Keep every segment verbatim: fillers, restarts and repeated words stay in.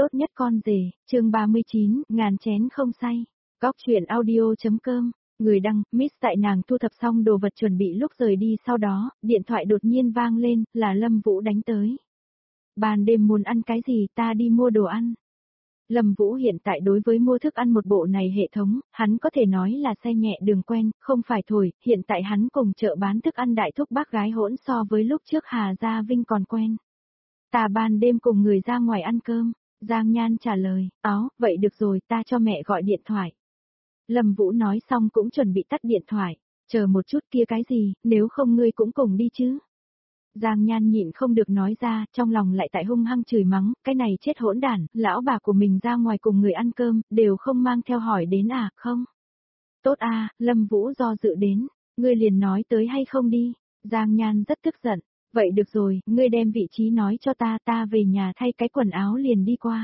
Tốt nhất con rể, chương ba mươi chín, ngàn chén không say. Góc truyện audio.com, người đăng, miss tại nàng thu thập xong đồ vật chuẩn bị lúc rời đi, sau đó, điện thoại đột nhiên vang lên, là Lâm Vũ đánh tới. Ban đêm muốn ăn cái gì, ta đi mua đồ ăn. Lâm Vũ hiện tại đối với mua thức ăn một bộ này hệ thống, hắn có thể nói là xe nhẹ đường quen, không phải thổi, hiện tại hắn cùng chợ bán thức ăn đại thúc bác gái hỗn so với lúc trước Hà Gia Vinh còn quen. Ta ban đêm cùng người ra ngoài ăn cơm. Giang Nhan trả lời, áo, vậy được rồi, ta cho mẹ gọi điện thoại. Lâm Vũ nói xong cũng chuẩn bị tắt điện thoại, chờ một chút kia cái gì, nếu không ngươi cũng cùng đi chứ. Giang Nhan nhịn không được nói ra, trong lòng lại tại hung hăng chửi mắng, cái này chết hỗn đản, lão bà của mình ra ngoài cùng người ăn cơm, đều không mang theo hỏi đến à, không? Tốt à, Lâm Vũ do dự đến, ngươi liền nói tới hay không đi. Giang Nhan rất tức giận. Vậy được rồi, ngươi đem vị trí nói cho ta, ta về nhà thay cái quần áo liền đi qua.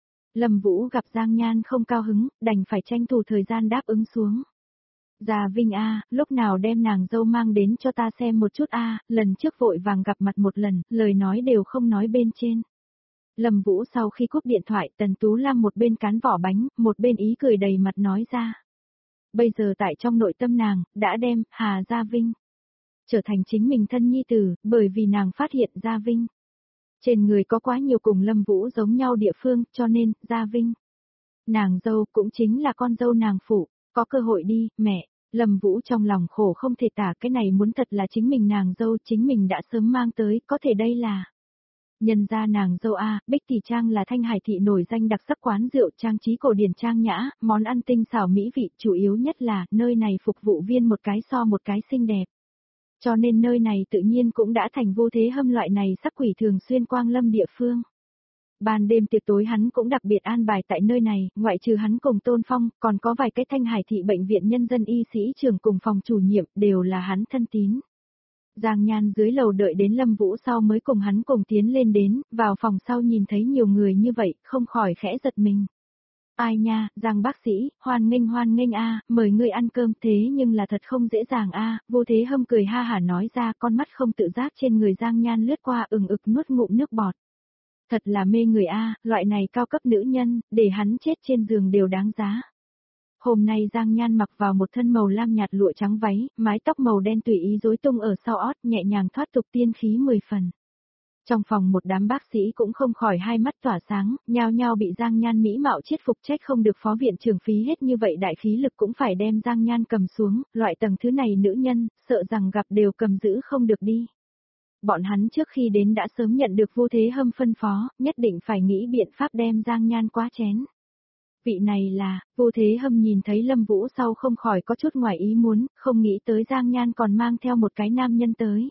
Lâm Vũ gặp Giang Nhan không cao hứng, đành phải tranh thủ thời gian đáp ứng xuống. Già Vinh a, lúc nào đem nàng dâu mang đến cho ta xem một chút a, lần trước vội vàng gặp mặt một lần, lời nói đều không nói bên trên. Lâm Vũ sau khi cúp điện thoại, Tần Tú Lam một bên cán vỏ bánh, một bên ý cười đầy mặt nói ra. Bây giờ tại trong nội tâm nàng, đã đem Hà Gia Vinh trở thành chính mình thân nhi tử, bởi vì nàng phát hiện Gia Vinh trên người có quá nhiều cùng Lâm Vũ giống nhau địa phương, cho nên, Gia Vinh nàng dâu cũng chính là con dâu nàng phụ, có cơ hội đi, mẹ. Lâm Vũ trong lòng khổ không thể tả, cái này muốn thật là chính mình nàng dâu, chính mình đã sớm mang tới, có thể đây là nhân gia nàng dâu a, Bích Tỷ Trang là Thanh Hải thị nổi danh đặc sắc quán rượu trang trí cổ điển trang nhã, món ăn tinh xảo mỹ vị, chủ yếu nhất là nơi này phục vụ viên một cái so một cái xinh đẹp. Cho nên nơi này tự nhiên cũng đã thành Vô Thế Hâm loại này sắc quỷ thường xuyên quang lâm địa phương. Ban đêm tiệc tối hắn cũng đặc biệt an bài tại nơi này, ngoại trừ hắn cùng Tôn Phong, còn có vài cái Thanh Hải thị bệnh viện nhân dân y sĩ trưởng cùng phòng chủ nhiệm, đều là hắn thân tín. Giang Nhan dưới lầu đợi đến Lâm Vũ sau mới cùng hắn cùng tiến lên đến, vào phòng sau nhìn thấy nhiều người như vậy, không khỏi khẽ giật mình. Ai nha, Giang bác sĩ, hoan nghênh hoan nghênh a, mời ngươi ăn cơm, thế nhưng là thật không dễ dàng a. Vô Thế Hâm cười ha hả nói ra, con mắt không tự giác trên người Giang Nhan lướt qua, ừng ực nuốt ngụm nước bọt. Thật là mê người a, loại này cao cấp nữ nhân, để hắn chết trên giường đều đáng giá. Hôm nay Giang Nhan mặc vào một thân màu lam nhạt lụa trắng váy, mái tóc màu đen tùy ý rối tung ở sau ót, nhẹ nhàng thoát tục tiên khí mười phần. Trong phòng một đám bác sĩ cũng không khỏi hai mắt tỏa sáng, nhao nhao bị Giang Nhan mỹ mạo chiết phục, trách không được phó viện trưởng phí hết như vậy đại khí lực cũng phải đem Giang Nhan cầm xuống, loại tầng thứ này nữ nhân, sợ rằng gặp đều cầm giữ không được đi. Bọn hắn trước khi đến đã sớm nhận được Vô Thế Hâm phân phó, nhất định phải nghĩ biện pháp đem Giang Nhan quá chén. Vị này là, Vô Thế Hâm nhìn thấy Lâm Vũ sau không khỏi có chút ngoài ý muốn, không nghĩ tới Giang Nhan còn mang theo một cái nam nhân tới.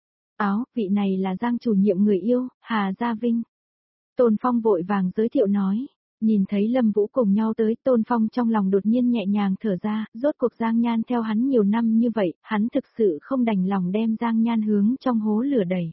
Áo, vị này là Giang chủ nhiệm người yêu, Hà Gia Vinh. Tôn Phong vội vàng giới thiệu nói, nhìn thấy Lâm Vũ cùng nhau tới, Tôn Phong trong lòng đột nhiên nhẹ nhàng thở ra, rốt cuộc Giang Nhan theo hắn nhiều năm như vậy, hắn thực sự không đành lòng đem Giang Nhan hướng trong hố lửa đẩy.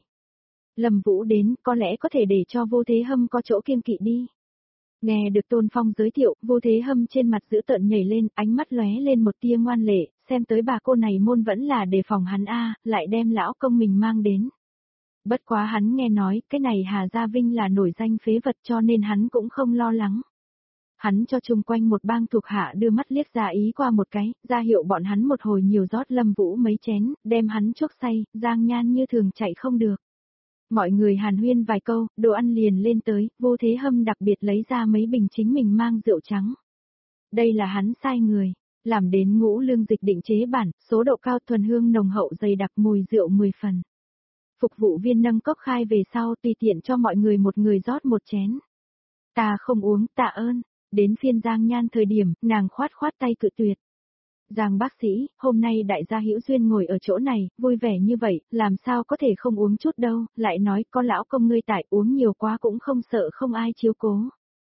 Lâm Vũ đến, có lẽ có thể để cho Vô Thế Hâm có chỗ kiêng kỵ đi. Nghe được Tôn Phong giới thiệu, Vô Thế Hâm trên mặt dữ tợn nhảy lên, ánh mắt lóe lên một tia ngoan lệ, xem tới bà cô này môn vẫn là đề phòng hắn a, lại đem lão công mình mang đến. Bất quá hắn nghe nói, cái này Hà Gia Vinh là nổi danh phế vật cho nên hắn cũng không lo lắng. Hắn cho chung quanh một bang thuộc hạ đưa mắt liếc ra ý qua một cái, ra hiệu bọn hắn một hồi nhiều rót Lâm Vũ mấy chén, đem hắn chuốc say, Giang Nhan như thường chạy không được. Mọi người hàn huyên vài câu, đồ ăn liền lên tới, Vô Thế Hâm đặc biệt lấy ra mấy bình chính mình mang rượu trắng. Đây là hắn sai người, làm đến ngũ lương dịch định chế bản, số độ cao thuần hương nồng hậu dày đặc mùi rượu mười phần. Phục vụ viên nâng cốc khai về sau tùy tiện cho mọi người một người rót một chén. Ta không uống, tạ ơn. Đến phiên Giang Nhan thời điểm, nàng khoát khoát tay cự tuyệt. Giang bác sĩ, hôm nay đại gia hữu duyên ngồi ở chỗ này, vui vẻ như vậy, làm sao có thể không uống chút đâu, lại nói có lão công ngươi tại uống nhiều quá cũng không sợ không ai chiếu cố.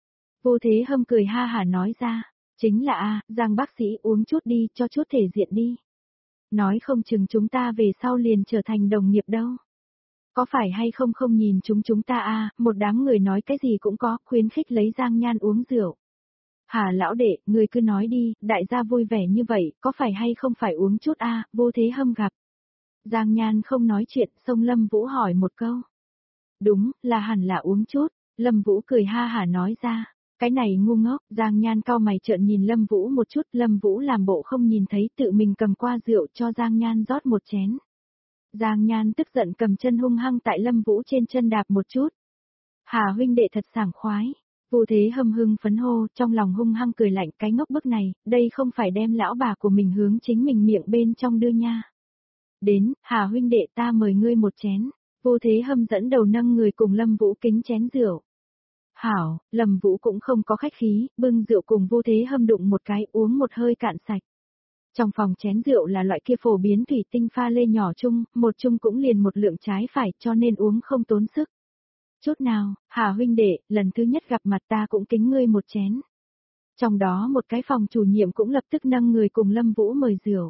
Vô Thế Hâm cười ha hả nói ra, chính là a, Giang bác sĩ uống chút đi, cho chút thể diện đi. Nói không chừng chúng ta về sau liền trở thành đồng nghiệp đâu. Có phải hay không không nhìn chúng chúng ta a, một đám người nói cái gì cũng có, khuyến khích lấy Giang Nhan uống rượu. Hà lão đệ, người cứ nói đi, đại gia vui vẻ như vậy, có phải hay không phải uống chút a, Vô Thế Hâm gặp. Giang Nhan không nói chuyện, xông Lâm Vũ hỏi một câu. Đúng, là hẳn là uống chút, Lâm Vũ cười ha hả nói ra, cái này ngu ngốc, Giang Nhan cau mày trợn nhìn Lâm Vũ một chút, Lâm Vũ làm bộ không nhìn thấy tự mình cầm qua rượu cho Giang Nhan rót một chén. Giang Nhan tức giận cầm chân hung hăng tại Lâm Vũ trên chân đạp một chút. Hà huynh đệ thật sảng khoái. Vu Thế Hâm hưng phấn hô, trong lòng hung hăng cười lạnh, cái ngốc bức này, đây không phải đem lão bà của mình hướng chính mình miệng bên trong đưa nha. Đến, Hà huynh đệ ta mời ngươi một chén. Vu Thế Hâm dẫn đầu nâng người cùng Lâm Vũ kính chén rượu. Hảo, Lâm Vũ cũng không có khách khí, bưng rượu cùng Vu Thế Hâm đụng một cái uống một hơi cạn sạch. Trong phòng chén rượu là loại kia phổ biến thủy tinh pha lê nhỏ chung, một chung cũng liền một lượng trái phải cho nên uống không tốn sức. Chút nào, Hà huynh đệ, lần thứ nhất gặp mặt ta cũng kính ngươi một chén. Trong đó một cái phòng chủ nhiệm cũng lập tức nâng người cùng Lâm Vũ mời rượu.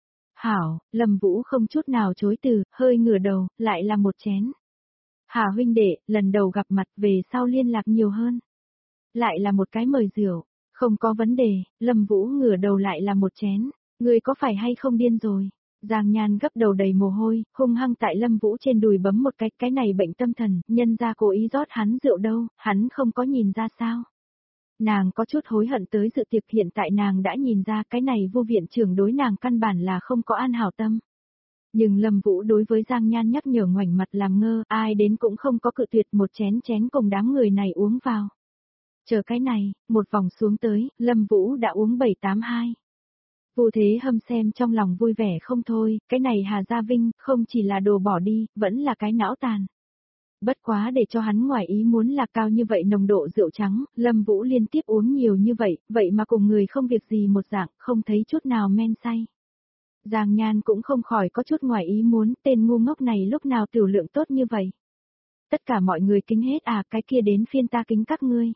Hảo, Lâm Vũ không chút nào chối từ, hơi ngửa đầu, lại là một chén. Hà huynh đệ, lần đầu gặp mặt về sau liên lạc nhiều hơn. Lại là một cái mời rượu, không có vấn đề, Lâm Vũ ngửa đầu lại là một chén. Ngươi có phải hay không điên rồi? Giang Nhan gấp đầu đầy mồ hôi, hung hăng tại Lâm Vũ trên đùi bấm một cái, cái này bệnh tâm thần, nhân ra cố ý rót hắn rượu đâu, hắn không có nhìn ra sao. Nàng có chút hối hận tới dự tiệc, hiện tại nàng đã nhìn ra cái này Vu viện trưởng đối nàng căn bản là không có an hảo tâm. Nhưng Lâm Vũ đối với Giang Nhan nhắc nhở ngoảnh mặt làm ngơ, ai đến cũng không có cự tuyệt, một chén chén cùng đám người này uống vào. Chờ cái này, một vòng xuống tới, Lâm Vũ đã uống bảy tám hai. Vu Thế Hâm xem trong lòng vui vẻ không thôi, cái này Hà Gia Vinh không chỉ là đồ bỏ đi, vẫn là cái não tàn. Bất quá để cho hắn ngoài ý muốn là cao như vậy nồng độ rượu trắng, Lâm Vũ liên tiếp uống nhiều như vậy, vậy mà cùng người không việc gì một dạng, không thấy chút nào men say. Giang Nhan cũng không khỏi có chút ngoài ý muốn, tên ngu ngốc này lúc nào tiểu lượng tốt như vậy. Tất cả mọi người kính hết à, cái kia đến phiên ta kính các ngươi.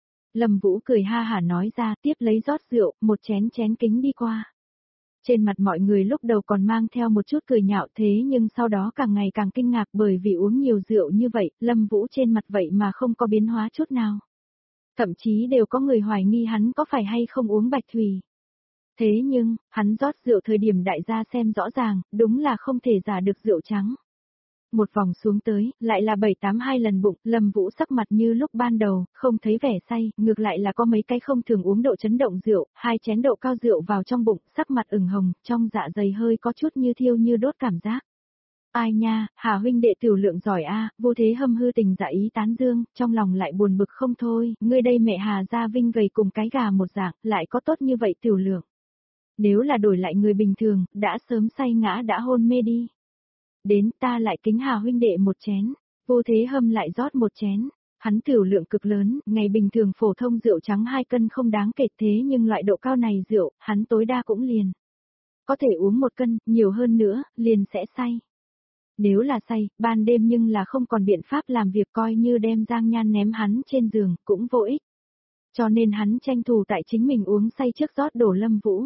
Lâm Vũ cười ha hả nói ra, tiếp lấy rót rượu, một chén chén kính đi qua. Trên mặt mọi người lúc đầu còn mang theo một chút cười nhạo, thế nhưng sau đó càng ngày càng kinh ngạc bởi vì uống nhiều rượu như vậy, Lâm Vũ trên mặt vậy mà không có biến hóa chút nào. Thậm chí đều có người hoài nghi hắn có phải hay không uống bạch thủy. Thế nhưng, hắn rót rượu thời điểm đại gia xem rõ ràng, đúng là không thể giả được rượu trắng. Một vòng xuống tới, lại là bảy tám hai lần bụng, Lâm Vũ sắc mặt như lúc ban đầu, không thấy vẻ say, ngược lại là có mấy cái không thường uống độ chấn động rượu, hai chén độ cao rượu vào trong bụng, sắc mặt ửng hồng, trong dạ dày hơi có chút như thiêu như đốt cảm giác. Ai nha, Hà huynh đệ tiểu lượng giỏi a, Vô Thế Hâm hư tình dạ ý tán dương, trong lòng lại buồn bực không thôi, ngươi đây mẹ Hà Gia Vinh gầy cùng cái gà một dạng, lại có tốt như vậy tiểu lượng. Nếu là đổi lại người bình thường, đã sớm say ngã đã hôn mê đi. Đến ta lại kính Hà huynh đệ một chén, Vô Thế Hâm lại rót một chén, hắn tiểu lượng cực lớn, ngày bình thường phổ thông rượu trắng hai cân không đáng kể, thế nhưng loại độ cao này rượu, hắn tối đa cũng liền. Có thể uống một cân, nhiều hơn nữa, liền sẽ say. Nếu là say, ban đêm nhưng là không còn biện pháp làm việc, coi như đem Giang Nhan ném hắn trên giường, cũng vô ích. Cho nên hắn tranh thủ tại chính mình uống say trước rót đổ Lâm Vũ.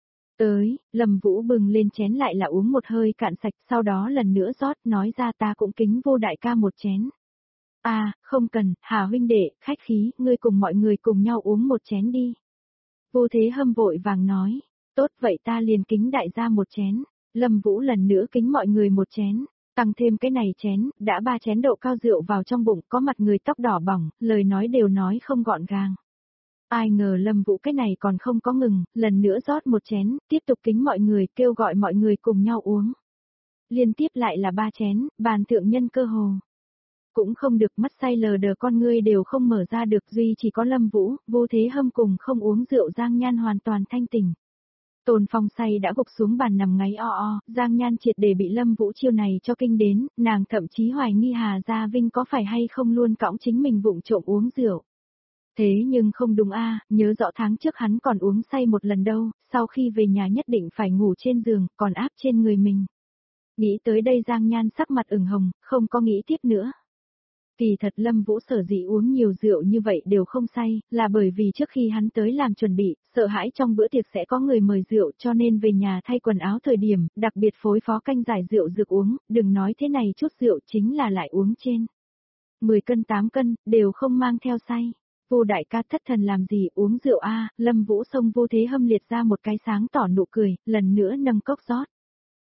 Tới, Lâm Vũ bừng lên chén lại là uống một hơi cạn sạch, sau đó lần nữa rót, nói ra ta cũng kính Vô đại ca một chén. À, không cần, Hà huynh đệ, khách khí, ngươi cùng mọi người cùng nhau uống một chén đi. Vô Thế Hâm vội vàng nói, tốt vậy ta liền kính đại gia một chén. Lâm Vũ lần nữa kính mọi người một chén, tăng thêm cái này chén, đã ba chén độ cao rượu vào trong bụng, có mặt người tóc đỏ bỏng, lời nói đều nói không gọn gàng. Ai ngờ Lâm Vũ cái này còn không có ngừng, lần nữa rót một chén, tiếp tục kính mọi người, kêu gọi mọi người cùng nhau uống. Liên tiếp lại là ba chén, bàn thượng nhân cơ hồ. Cũng không được, mắt say lờ đờ con ngươi đều không mở ra được, duy chỉ có Lâm Vũ, Vô Thế Hâm cùng không uống rượu Giang Nhan hoàn toàn thanh tỉnh. Tôn Phong say đã gục xuống bàn nằm ngáy o o, Giang Nhan triệt để bị Lâm Vũ chiêu này cho kinh đến, nàng thậm chí hoài nghi Hà Gia Vinh có phải hay không luôn cõng chính mình vụng trộm uống rượu. Thế nhưng không đúng a, nhớ rõ tháng trước hắn còn uống say một lần đâu, sau khi về nhà nhất định phải ngủ trên giường, còn áp trên người mình. Nghĩ tới đây Giang Nhan sắc mặt ửng hồng, không có nghĩ tiếp nữa. Kỳ thật Lâm Vũ sở dĩ uống nhiều rượu như vậy đều không say, là bởi vì trước khi hắn tới làm chuẩn bị, sợ hãi trong bữa tiệc sẽ có người mời rượu cho nên về nhà thay quần áo thời điểm, đặc biệt phối phó canh giải rượu dược uống, đừng nói thế này chút rượu chính là lại uống trên mười cân tám cân, đều không mang theo say. Vô đại ca thất thần làm gì uống rượu a, Lâm Vũ xông Vô Thế Hâm liệt ra một cái sáng tỏ nụ cười, lần nữa nâng cốc rót.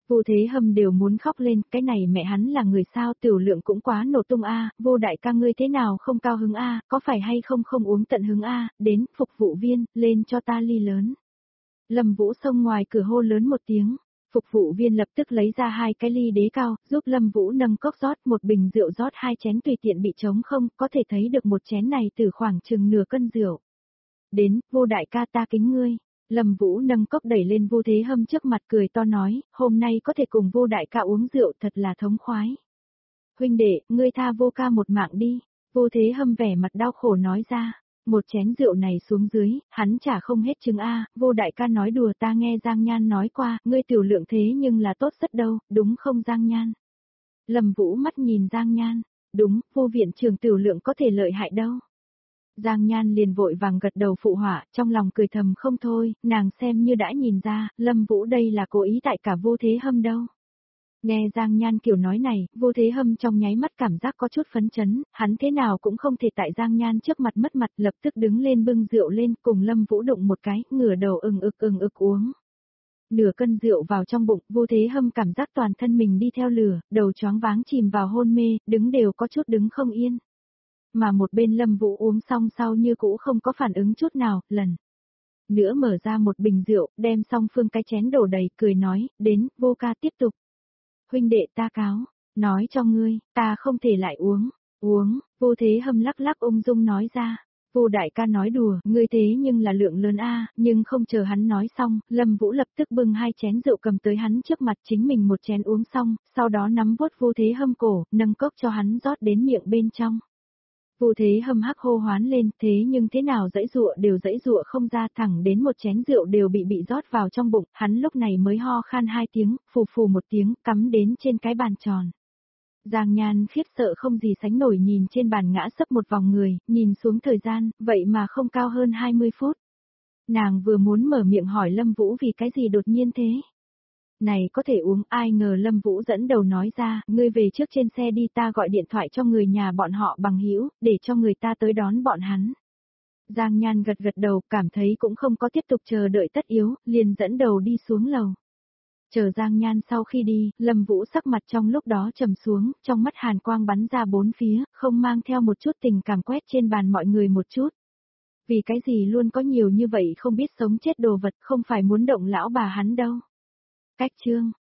Vô Thế Hâm đều muốn khóc lên, cái này mẹ hắn là người sao, tiểu lượng cũng quá nổ tung a, Vô đại ca ngươi thế nào không cao hứng a, có phải hay không không uống tận hứng a, đến, phục vụ viên, lên cho ta ly lớn. Lâm Vũ xông ngoài cửa hô lớn một tiếng, phục vụ viên lập tức lấy ra hai cái ly đế cao, giúp Lâm Vũ nâng cốc rót một bình rượu rót hai chén tùy tiện bị trống không, có thể thấy được một chén này từ khoảng chừng nửa cân rượu. Đến, Vô đại ca ta kính ngươi. Lâm Vũ nâng cốc đẩy lên Vô Thế Hâm trước mặt cười to nói, hôm nay có thể cùng Vô đại ca uống rượu thật là thống khoái. Huynh đệ, ngươi tha Vô ca một mạng đi. Vô Thế Hâm vẻ mặt đau khổ nói ra, một chén rượu này xuống dưới, hắn chả không hết chứng a. Vô đại ca nói đùa, ta nghe Giang Nhan nói qua, ngươi tiểu lượng thế nhưng là tốt rất đâu, đúng không Giang Nhan? Lâm Vũ mắt nhìn Giang Nhan, đúng, Vô viện trưởng tiểu lượng có thể lợi hại đâu. Giang Nhan liền vội vàng gật đầu phụ họa, trong lòng cười thầm không thôi, nàng xem như đã nhìn ra, Lâm Vũ đây là cố ý tại cả Vô Thế Hâm đâu. Nghe Giang Nhan kiểu nói này, Vô Thế Hâm trong nháy mắt cảm giác có chút phấn chấn, hắn thế nào cũng không thể tại Giang Nhan trước mặt mất mặt, lập tức đứng lên bưng rượu lên, cùng Lâm Vũ đụng một cái, ngửa đầu ừng ực ừng ực uống. Nửa cân rượu vào trong bụng, Vô Thế Hâm cảm giác toàn thân mình đi theo lửa, đầu choáng váng chìm vào hôn mê, đứng đều có chút đứng không yên. Mà một bên Lâm Vũ uống xong sau như cũ không có phản ứng chút nào, lần nữa mở ra một bình rượu, đem xong phương cái chén đổ đầy, cười nói, đến, Vô ca tiếp tục. Huynh đệ ta cáo, nói cho ngươi, ta không thể lại uống, uống, Vô Thế Hâm lắc lắc ung dung nói ra. Vô đại ca nói đùa, ngươi thế nhưng là lượng lớn a, nhưng không chờ hắn nói xong, Lâm Vũ lập tức bưng hai chén rượu cầm tới hắn trước mặt chính mình một chén uống xong, sau đó nắm vuốt Vô Thế Hâm cổ, nâng cốc cho hắn rót đến miệng bên trong. Vô Thế Hâm hắc hô hoán lên, thế nhưng thế nào dãy dụa đều dãy dụa không ra, thẳng đến một chén rượu đều bị bị rót vào trong bụng, hắn lúc này mới ho khan hai tiếng, phù phù một tiếng, cắm đến trên cái bàn tròn. Giang Nhan khiếp sợ không gì sánh nổi nhìn trên bàn ngã sấp một vòng người, nhìn xuống thời gian, vậy mà không cao hơn hai mươi phút. Nàng vừa muốn mở miệng hỏi Lâm Vũ vì cái gì đột nhiên thế. Này có thể uống, ai ngờ Lâm Vũ dẫn đầu nói ra, ngươi về trước trên xe đi, ta gọi điện thoại cho người nhà bọn họ bằng hữu, để cho người ta tới đón bọn hắn. Giang Nhan gật gật đầu, cảm thấy cũng không có tiếp tục chờ đợi tất yếu, liền dẫn đầu đi xuống lầu. Chờ Giang Nhan sau khi đi, Lâm Vũ sắc mặt trong lúc đó trầm xuống, trong mắt hàn quang bắn ra bốn phía, không mang theo một chút tình cảm quét trên bàn mọi người một chút. Vì cái gì luôn có nhiều như vậy không biết sống chết đồ vật, không phải muốn động lão bà hắn đâu. Cách chương